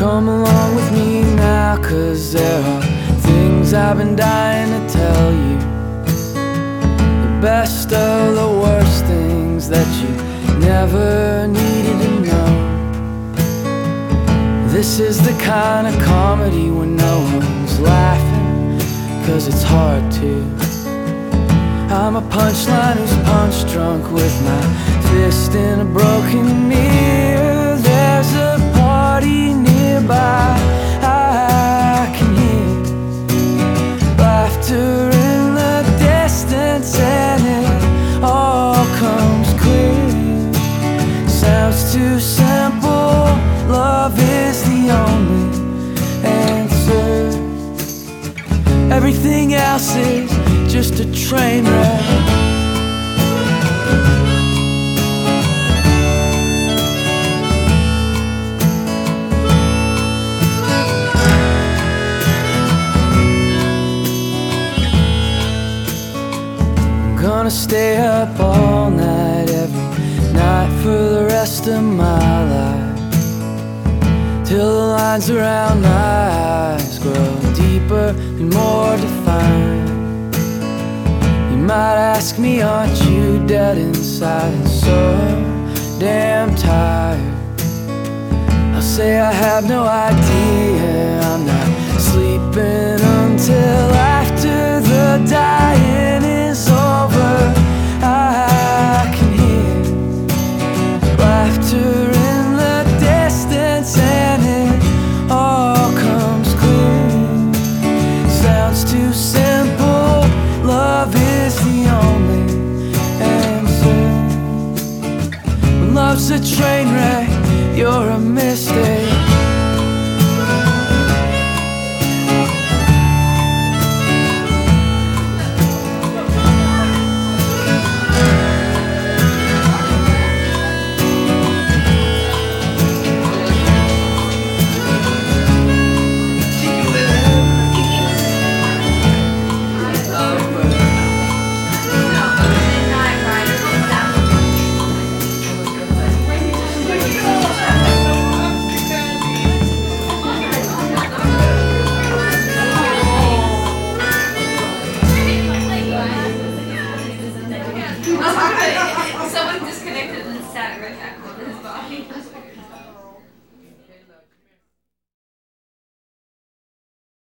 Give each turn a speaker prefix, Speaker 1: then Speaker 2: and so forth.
Speaker 1: Come along with me now, 'cause there are things I've been dying to tell you. The best of the worst things that you never needed to know. This is the kind of comedy when no one's laughing, 'cause it's hard to. I'm a punchline who's punch drunk with my fist in a broken mirror. There's a party nearby, I can hear laughter in the distance, and it all comes clear. Sounds too simple, love is the only answer. Everything else is just a train wreck. Gonna stay up all night, every night for the rest of my life, till the lines around my eyes grow deeper and more defined. You might ask me, aren't you dead inside and so damn tired? I'll say I have no idea, I'm not sleeping until after the diet.